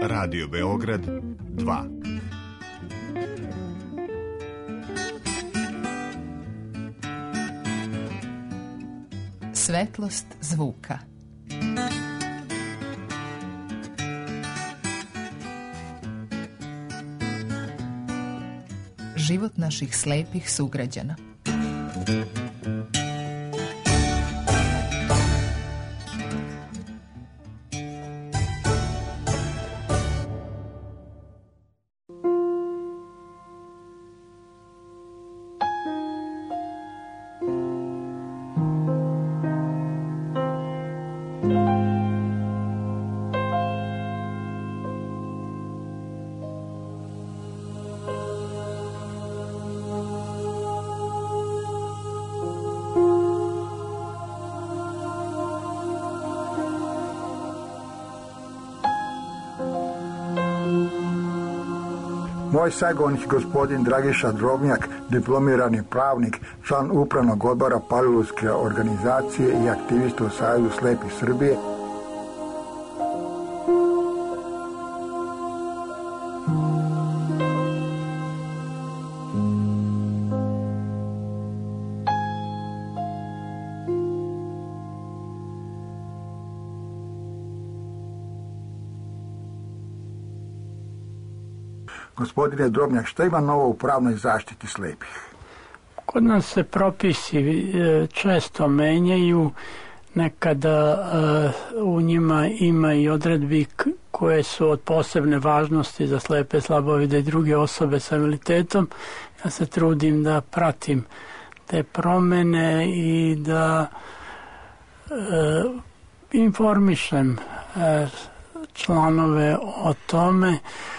Radio Beograd 2. Svetlost zvuka. Život naših slepih sugrađana. Moj sagovornik gospodin Dragiša Drobnjak, diplomirani pravnik, član upravnog odbora Palilulske organizacije i aktivista u Savezu slepih Srbije. Gospodine Drobnjak, šta ima novo u pravnoj zaštiti slepih? Kod nas se propisi često menjaju, nekada u njima ima i odredbi koje su od posebne važnosti za slepe, slabovide i druge osobe sa invaliditetom. Ja se trudim da pratim te promene i da informišem članove o tome.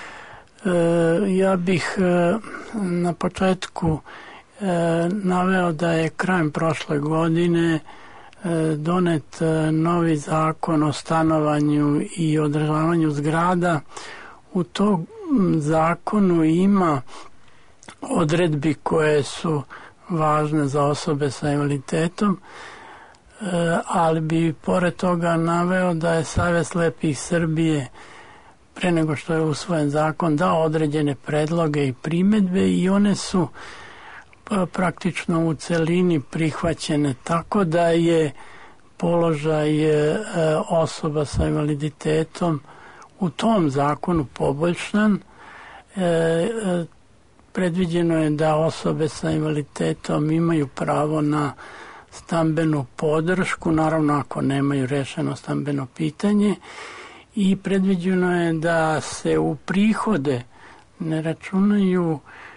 Ja bih na početku naveo da je krajem prošle godine donet novi zakon o stanovanju i održavanju zgrada. U tom zakonu ima odredbi koje su važne za osobe sa invaliditetom, ali bi pored toga naveo da je Savez slepih Srbije pre nego što je usvojen zakon dao određene predloge i primedbe i one su praktično u celini prihvaćene, tako da je položaj osoba sa invaliditetom u tom zakonu poboljšan. Predviđeno je da osobe sa invaliditetom imaju pravo na stambenu podršku, naravno ako nemaju rešeno stambeno pitanje, i predviđeno je da se u prihode ne računaju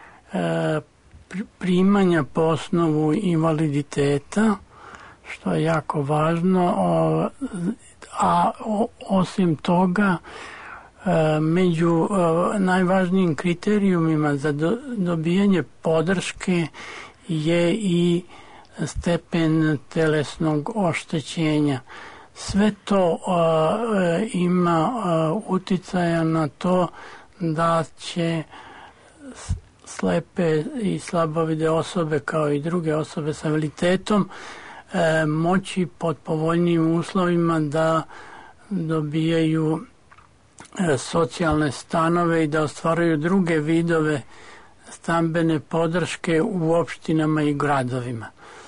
primanja po osnovu invaliditeta, što je jako važno, a osim toga među najvažnijim kriterijumima za dobijanje podrške je i stepen telesnog oštećenja. Sve to ima uticaja na to da će slepe i slabovide osobe kao i druge osobe sa invaliditetom moći pod povoljnijim uslovima da dobijaju socijalne stanove i da ostvaruju druge vidove stambene podrške u opštinama i gradovima.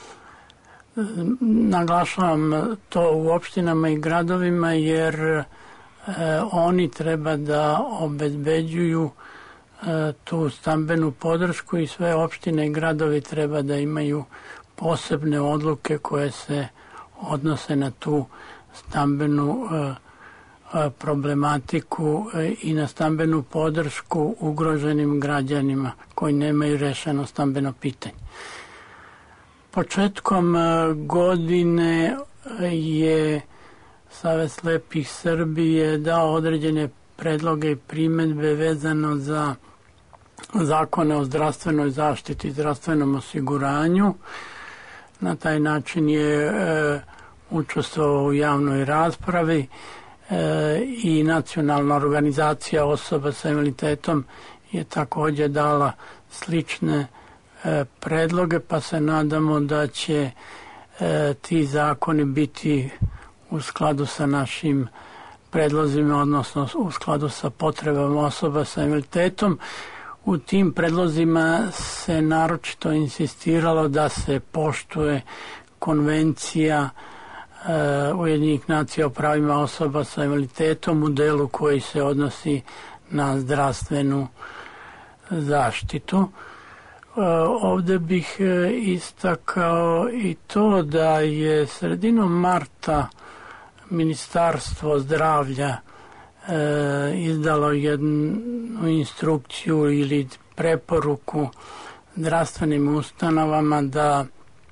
Naglašavam to u opštinama i gradovima jer oni treba da obezbeđuju tu stambenu podršku i sve opštine i gradovi treba da imaju posebne odluke koje se odnose na tu stambenu problematiku i na stambenu podršku ugroženim građanima koji nemaju rešeno stambeno pitanje. Početkom godine je Savez slepih Srbije dao određene predloge i primedbe vezano za zakone o zdravstvenoj zaštiti i zdravstvenom osiguranju. Na taj način je učestvovao u javnoj raspravi i Nacionalna organizacija osoba sa invaliditetom je također dala slične predloge, pa se nadamo da će ti zakoni biti u skladu sa našim predlozima, odnosno u skladu sa potrebama osoba sa invaliditetom. U tim predlozima se naročito insistiralo da se poštuje konvencija Ujedinjenih nacija o pravima osoba sa invaliditetom u delu koji se odnosi na zdravstvenu zaštitu. Ovdje bih istakao i to da je sredinom marta Ministarstvo zdravlja izdalo jednu instrukciju ili preporuku zdravstvenim ustanovama da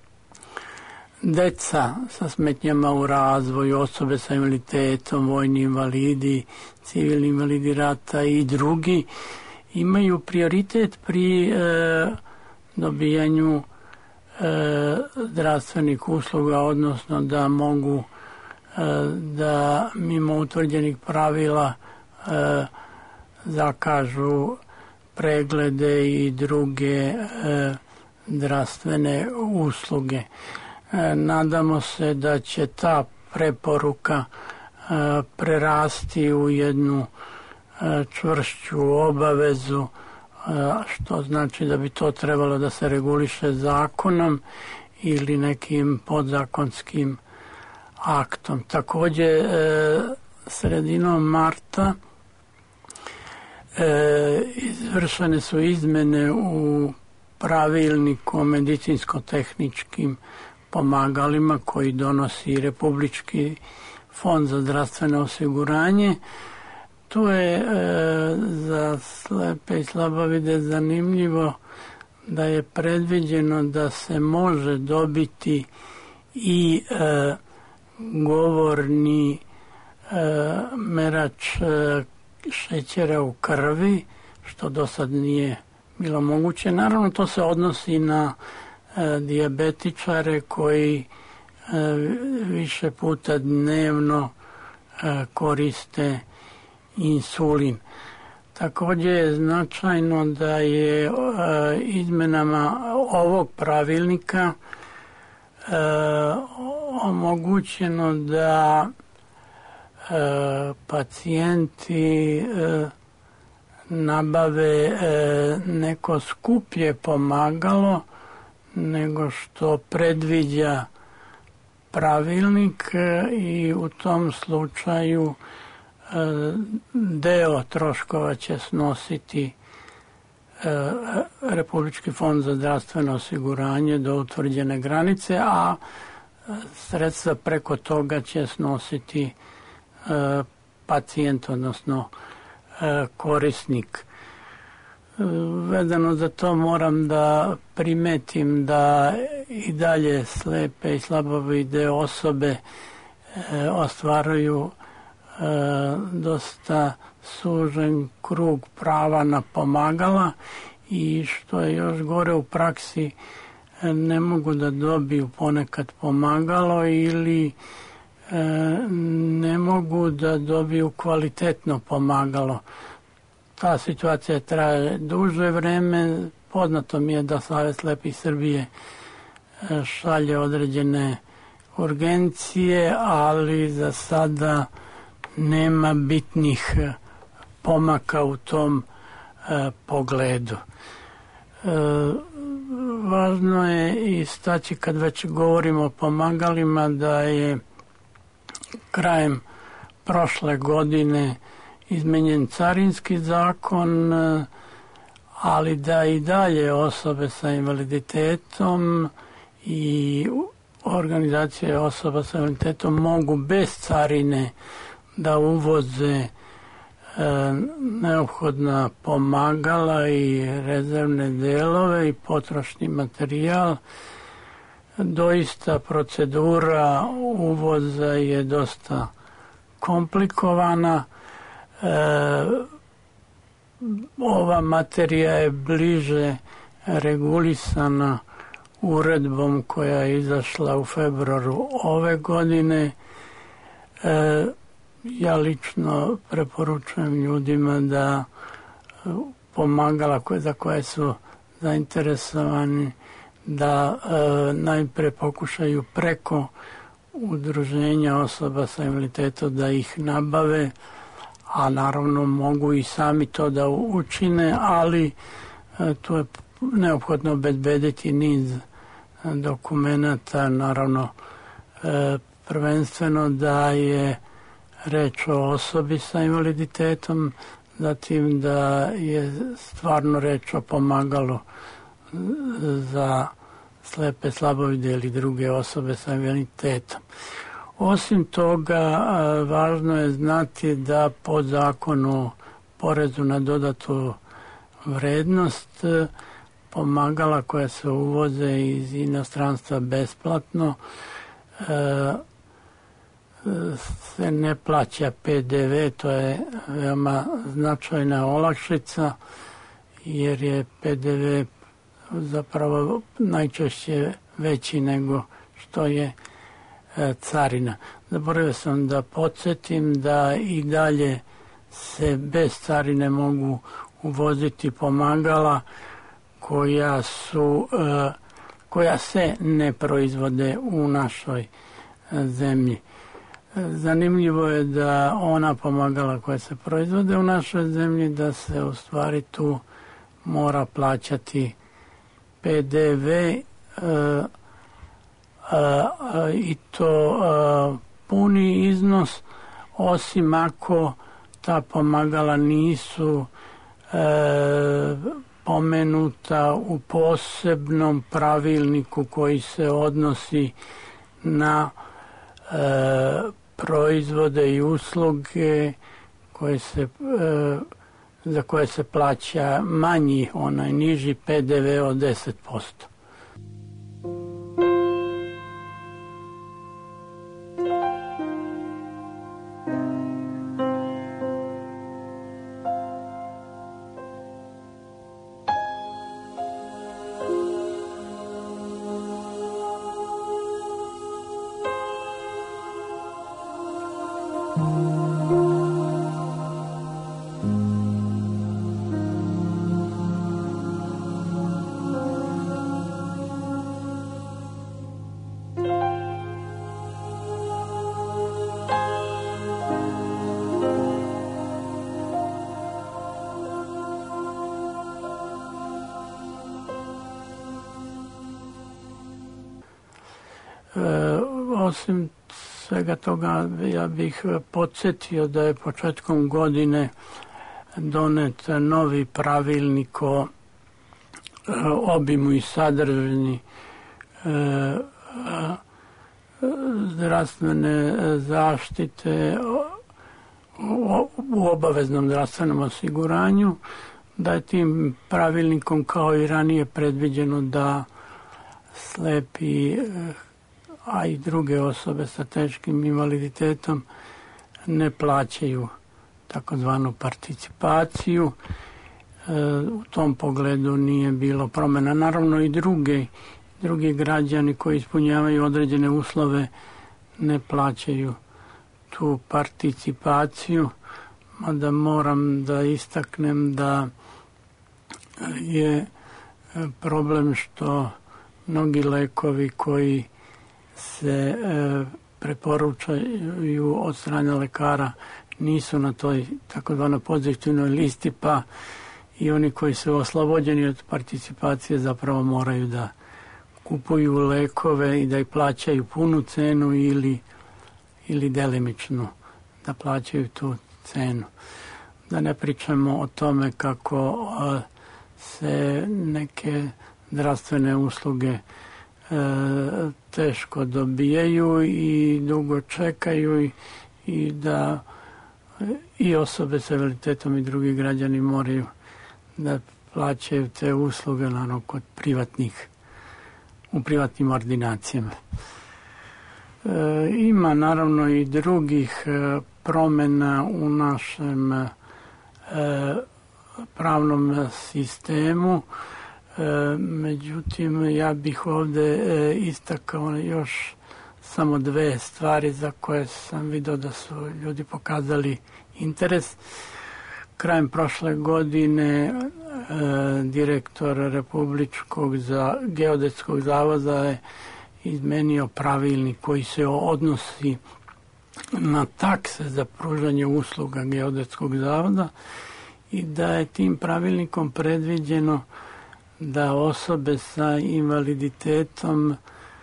deca sa smetnjama u razvoju, osobe sa invaliditetom, vojni invalidi, civilni invalidi rata i drugi imaju prioritet pri dobijanju zdravstvenih usluga, odnosno da mogu da mimo utvrđenih pravila zakažu preglede i druge zdravstvene usluge. Nadamo se da će ta preporuka prerasti u jednu čvršću obavezu, što znači da bi to trebalo da se reguliše zakonom ili nekim podzakonskim aktom. Također, sredinom marta izvršene su izmene u pravilniku o medicinsko-tehničkim pomagalima koji donosi Republički fond za zdravstveno osiguranje. Tu je za slepe i slabovide zanimljivo da je predviđeno da se može dobiti i govorni merač šećera u krvi, što do sad nije bilo moguće. Naravno, to se odnosi na dijabetičare koji više puta dnevno koriste insulin. Također je značajno da je izmenama ovog pravilnika omogućeno da pacijenti nabave neko skuplje pomagalo nego što predviđa pravilnik i u tom slučaju deo troškova će snositi Republički fond za zdravstveno osiguranje do utvrđene granice, a sredstva preko toga će snositi pacijent, odnosno korisnik. Vezano za to moram da primetim da i dalje slepe i slabovide osobe ostvaruju dosta sužen krug prava na pomagala i što je još gore u praksi ne mogu da dobiju ponekad pomagalo ili ne mogu da dobiju kvalitetno pomagalo. Ta situacija traje duže vreme. Poznato mi je da Savez slepih Srbije šalje određene urgencije, ali za sada nema bitnih pomaka u tom pogledu. Važno je istaći, kad već govorimo o pomagalima, da je krajem prošle godine izmenjen carinski zakon, ali da i dalje osobe sa invaliditetom i organizacije osoba sa invaliditetom mogu bez carine da uvoze neophodna pomagala i rezervne delove i potrošni materijal. Doista procedura uvoza je dosta komplikovana. Ova materija je bliže regulisana uredbom koja je izašla u februaru ove godine. Ja lično preporučujem ljudima da pomagala za koje su zainteresovani da najpre pokušaju preko udruženja osoba sa invaliditetom da ih nabave, a naravno mogu i sami to da učine, ali tu je neophodno obezbediti niz dokumenata, naravno prvenstveno da je reč o osobi sa invaliditetom, zatim da je stvarno reč o pomagalu za slepe, slabovide ili druge osobe sa invaliditetom. Osim toga, važno je znati da po zakonu porezu na dodatu vrednost pomagala koja se uvoze iz inostranstva besplatno se ne plaća PDV, to je veoma značajna olakšica jer je PDV zapravo najčešće veći nego što je carina. Zaboravio sam da podsjetim da i dalje se bez carine mogu uvoziti pomagala koja se ne proizvode u našoj zemlji. Zanimljivo je da ona pomagala koja se proizvode u našoj zemlji, da se u stvari tu mora plaćati PDV i to puni iznos, osim ako ta pomagala nisu pomenuta u posebnom pravilniku koji se odnosi na proizvode i usluge za koje se plaća manji, onaj niži PDV od 10%. Osim svega toga, ja bih podsjetio da je početkom godine donet novi pravilnik o obimu i sadržini zdravstvene zaštite u obaveznom zdravstvenom osiguranju, da je tim pravilnikom kao i ranije predviđeno da slepi a i druge osobe sa teškim invaliditetom ne plaćaju takozvanu participaciju. U tom pogledu nije bilo promjena. Naravno i drugi građani koji ispunjavaju određene uslove ne plaćaju tu participaciju, mada moram da istaknem da je problem što mnogi lekovi koji se preporučaju od strane lekara nisu na toj takozvanoj pozitivnoj listi, pa i oni koji su oslobođeni od participacije zapravo moraju da kupuju lekove i da ih plaćaju punu cenu ili delimično da plaćaju tu cenu. Da ne pričamo o tome kako se neke zdravstvene usluge teško dobijaju i dugo čekaju i da i osobe sa invaliditetom i drugi građani moraju da plaćaju te usluge naravno kod u privatnim ordinacijama. Ima naravno i drugih promjena u našem pravnom sistemu. Međutim, ja bih ovdje istakao još samo dve stvari za koje sam vidio da su ljudi pokazali interes. Krajem prošle godine direktor Republičkog geodetskog zavoda izmenio pravilnik koji se odnosi na takse za pružanje usluga Geodetskog zavoda i da je tim pravilnikom predviđeno da osobe sa invaliditetom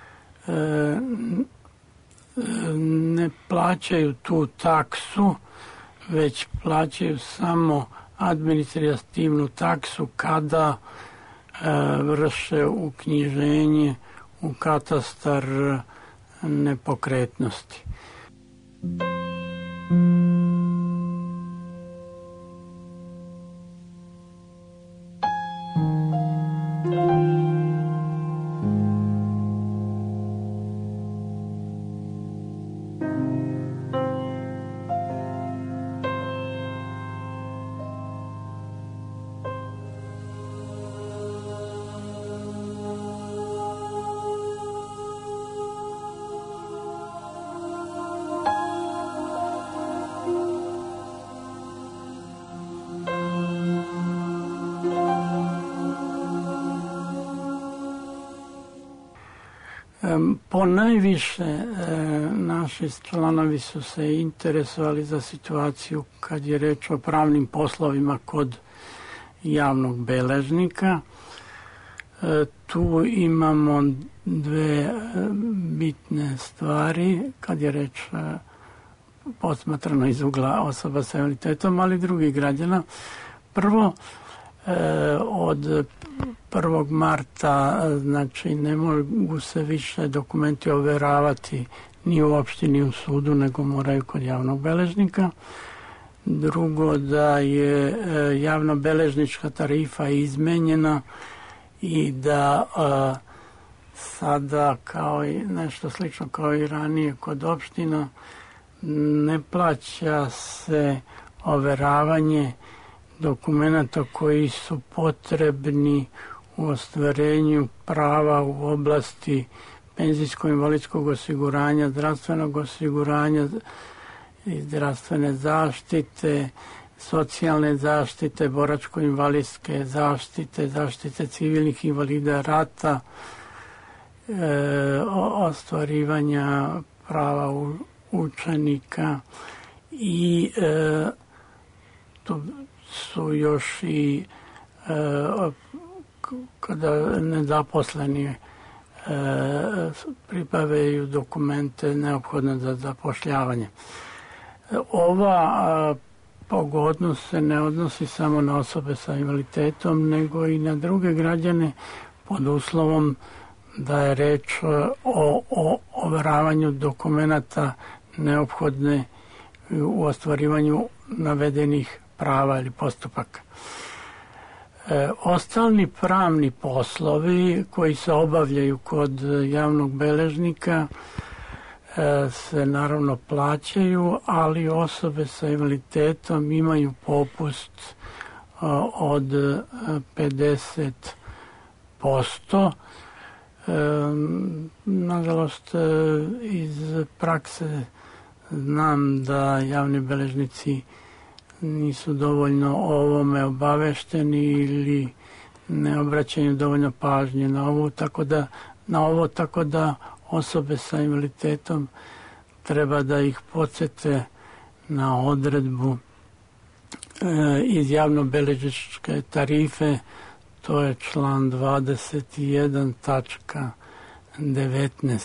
ne plaćaju tu taksu, već plaćaju samo administrativnu taksu kada vrše uknjiženje u katastar nepokretnosti. Ponajviše naši članovi su se interesovali za situaciju kad je reč o pravnim poslovima kod javnog beležnika. Tu imamo dve bitne stvari kad je reč posmatrano iz ugla osoba sa invaliditetom, ali i drugih građana. Prvo, od 1. marta znači ne mogu se više dokumenti overavati ni u opštini ni u sudu, nego moraju kod javnog beležnika. Drugo, da je javnobeležnička tarifa izmenjena i da sada kao i nešto slično kao i ranije kod opština ne plaća se overavanje dokumenta koji su potrebni u ostvarenju prava u oblasti penzijsko-invalidskog osiguranja, zdravstvenog osiguranja i zdravstvene zaštite, socijalne zaštite, boračko-invalidske zaštite, zaštite civilnih invalida rata, ostvarivanja prava učenika i tu su još i kada nezaposleni pribavljaju dokumente neophodne za zapošljavanje. Ova pogodnost se ne odnosi samo na osobe sa invaliditetom, nego i na druge građane pod uslovom da je reč o overavanju dokumenata neophodne u ostvarivanju navedenih prava ili postupaka. Ostali pravni poslovi koji se obavljaju kod javnog beležnika se naravno plaćaju, ali osobe sa invaliditetom imaju popust od 50%. Nažalost, iz prakse znam da javni beležnici nisu dovoljno o ovome obavešteni ili ne obraćaju dovoljno pažnje na ovo, tako da osobe sa invaliditetom treba da ih podsete na odredbu iz javnobeležničke tarife, to je član 21.19.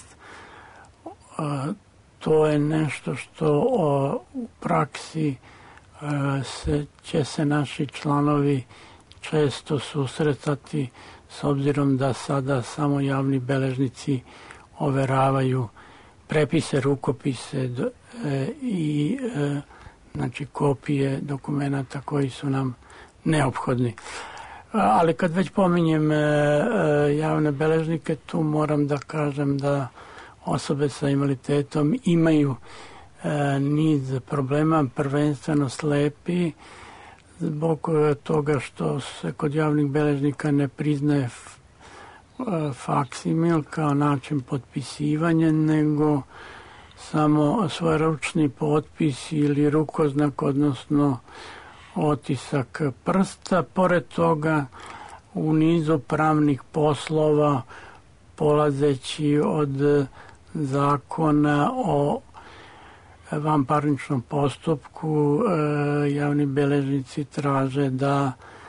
To je nešto što u praksi će se naši članovi često susretati, s obzirom da sada samo javni beležnici overavaju prepise, rukopise i znači kopije dokumenata koji su nam neophodni. Ali kad već pominjem javne beležnike, tu moram da kažem da osobe sa invaliditetom imaju niz problema, prvenstveno slepi, zbog toga što se kod javnih beležnika ne priznaje faksimil kao način potpisivanja, nego samo svojeručni potpis ili rukoznak, odnosno otisak prsta. Pored toga, u nizu pravnih poslova polazeći od zakona o vanparničnom postupku, javni beležnici traže da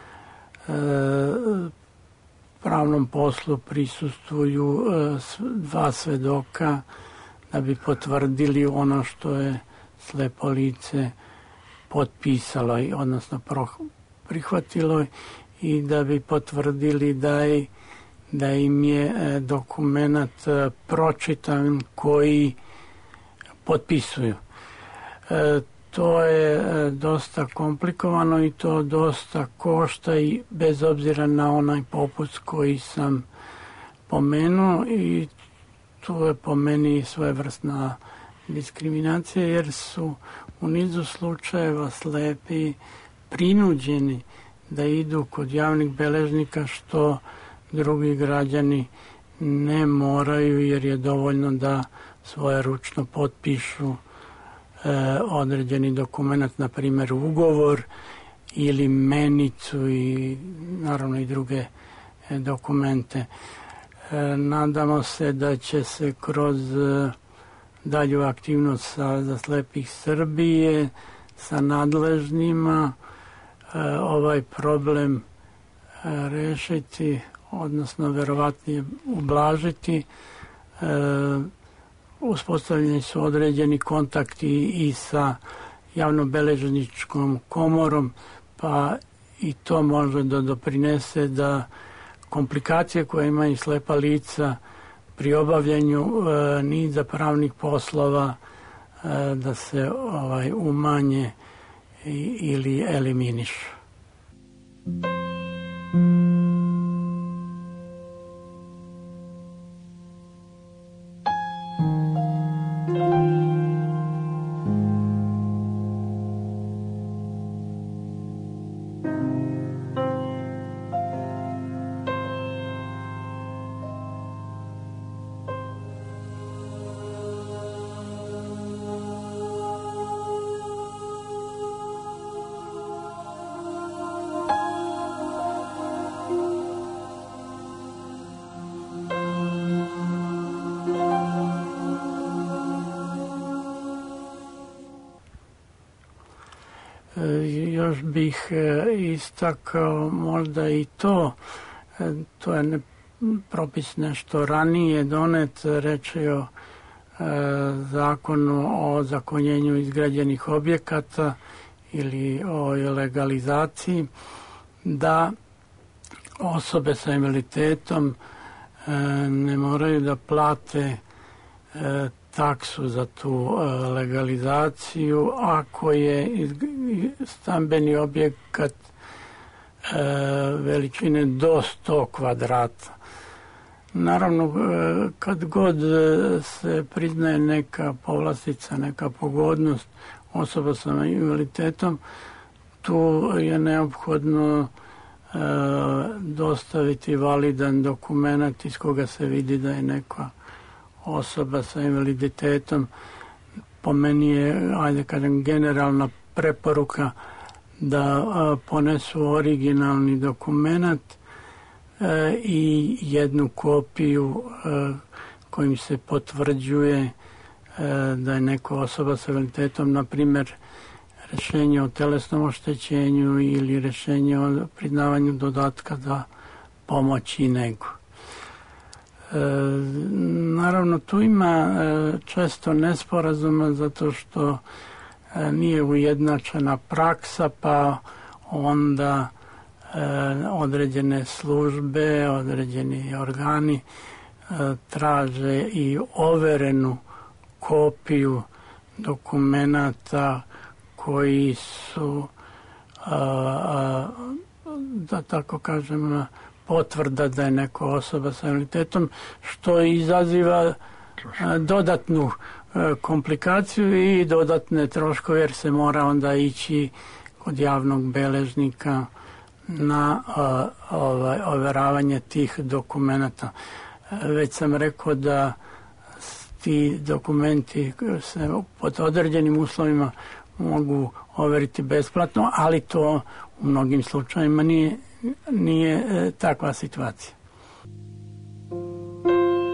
pravnom poslu prisustvuju dva svedoka da bi potvrdili ono što je slepo lice potpisalo, odnosno prihvatilo, i da bi potvrdili da im je dokument pročitan koji potpisuju. To je dosta komplikovano i to dosta košta, i bez obzira na onaj popust koji sam pomenuo, i tu je po meni svojevrsna diskriminacija, jer su u nizu slučajeva slepi prinuđeni da idu kod javnih beležnika, što drugi građani ne moraju, jer je dovoljno da svoje ručno potpišu određeni dokument, na primjer ugovor ili menicu, i naravno i druge dokumente. Nadamo se da će se kroz dalju aktivnost Saveza slepih Srbije sa nadležnima ovaj problem rešiti, odnosno verovatnije ublažiti. Uspostavljeni su određeni kontakti i sa javnobeležničkom komorom, pa i to može da doprinese da komplikacije koje imaju slepa lica pri obavljanju niza pravnih poslova da se umanje ili eliminišu. Još bih istakao možda i to je propis nešto ranije donet, reč je o zakonu o zakonjenju izgrađenih objekata ili o legalizaciji, da osobe sa invaliditetom ne moraju da plate taksu za tu legalizaciju ako je stambeni objekat veličine do 100 kvadrata. Naravno, kad god se priznaje neka povlastica, neka pogodnost osoba sa invaliditetom, tu je neophodno dostaviti validan dokument iz koga se vidi da je neka osoba sa invaliditetom. Po meni je, ajde kažem, generalna preporuka da ponesu originalni dokument i jednu kopiju kojim se potvrđuje da je neka osoba sa invaliditetom, na primjer rješenje o telesnom oštećenju ili rješenje o priznavanju dodatka za pomoć i negu. Naravno, tu ima često nesporazuma zato što nije ujednačena praksa, pa onda određene službe, određeni organi traže i overenu kopiju dokumenata koji su, da tako kažem, potvrda da je neka osoba sa invaliditetom, što izaziva dodatnu komplikaciju i dodatne troškove, jer se mora onda ići kod javnog beležnika na overavanje tih dokumenata. Već sam rekao da ti dokumenti se pod određenim uslovima mogu overiti besplatno, ali to u mnogim slučajima nije takva situacija.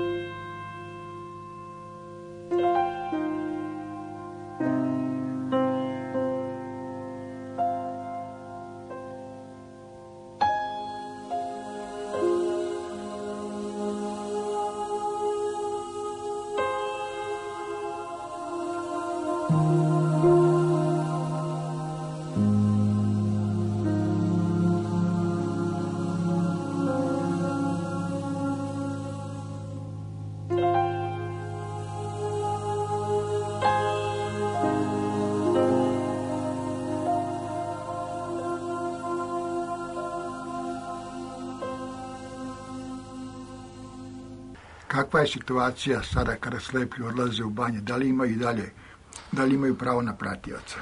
Kakva je situacija sada kada slepi odlaze u banje? Da li imaju i dalje, da li imaju pravo na pratioca?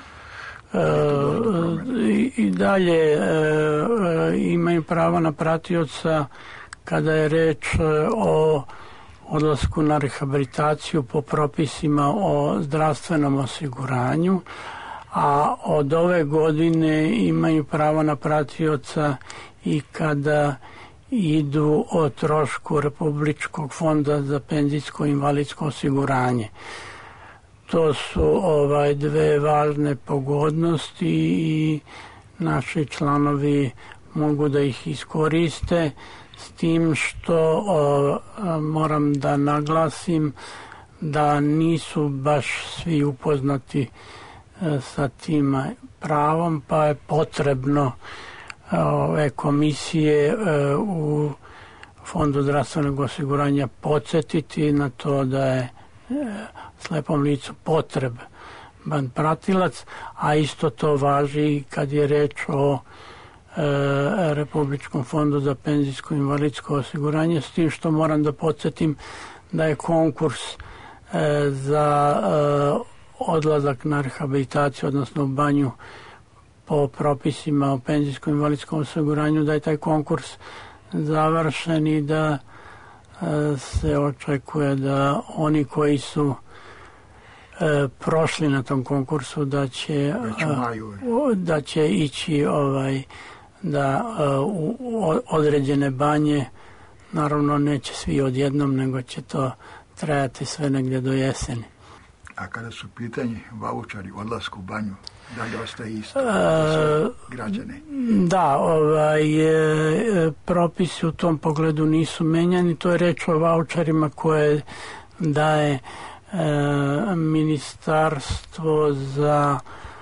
I dalje imaju pravo na pratioca kada je reč o odlasku na rehabilitaciju po propisima o zdravstvenom osiguranju, a od ove godine imaju pravo na pratioca i kada idu o trošku Republičkog fonda za penzijsko i invalidsko osiguranje. To su dve važne pogodnosti i naši članovi mogu da ih iskoriste, s tim što moram da naglasim da nisu baš svi upoznati sa tim pravom, pa je potrebno ove komisije u Fondu zdravstvenog osiguranja podsjetiti na to da je slepom licu potreban pratilac, a isto to važi kad je reč o Republičkom fondu za penzijsko i invalidsko osiguranje, s tim što moram da podsjetim da je konkurs za odlazak na rehabilitaciju, odnosno u banju po propisima o penzijskom i invalidskom osiguranju, da je taj konkurs završen i da se očekuje da oni koji su prošli na tom konkursu da će ići da u određene banje, naravno neće svi odjednom, nego će to trajati sve negdje do jeseni. A kada su pitanje vaučari, odlasku u banju, da li ostaje isto za građane? Da, propisi u tom pogledu nisu menjani. To je reč o vaučarima koje daje Ministarstvo za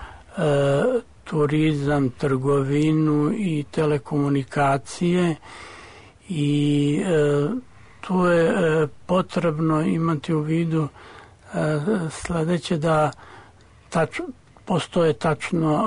turizam, trgovinu i telekomunikacije, i tu je potrebno imati u vidu sljedeće, da postoje tačno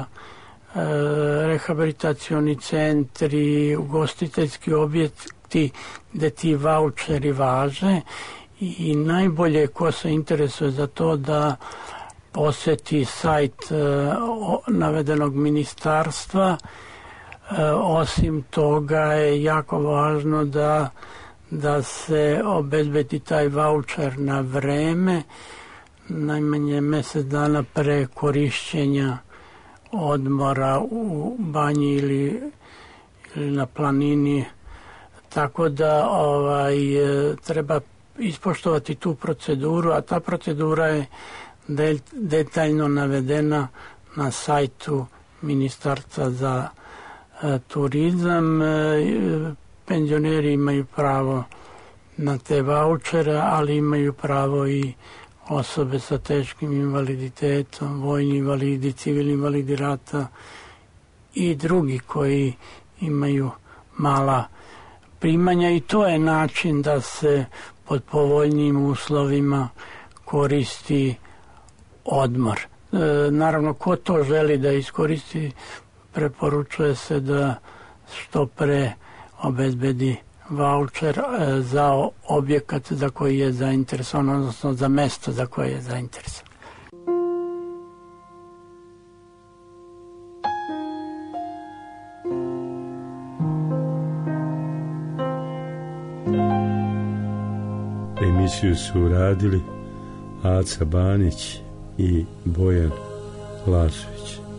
rehabilitacioni centri, ugostiteljski objekti gdje ti vaučeri važe, i najbolje ko se interesuje za to da posjeti sajt navedenog ministarstva. Osim toga je jako važno da se obezbedi taj vaučer na vreme, najmanje mjesec dana pre korišćenja odmora u banji ili na planini, tako da treba ispoštovati tu proceduru, a ta procedura je detaljno navedena na sajtu Ministarstva za turizam. Penzioneri imaju pravo na te vaučere, ali imaju pravo i osobe sa teškim invaliditetom, vojni invalidi, civilni invalidi rata i drugi koji imaju mala primanja, i to je način da se pod povoljnim uslovima koristi odmor. Naravno, ko to želi da iskoristi, preporučuje se da što pre obezbedi vaučer za objekat za koji je zainteresovan, odnosno za mesto za koje je zainteresovan. Emisiju su uradili Aca Banić i Bojan Lasović.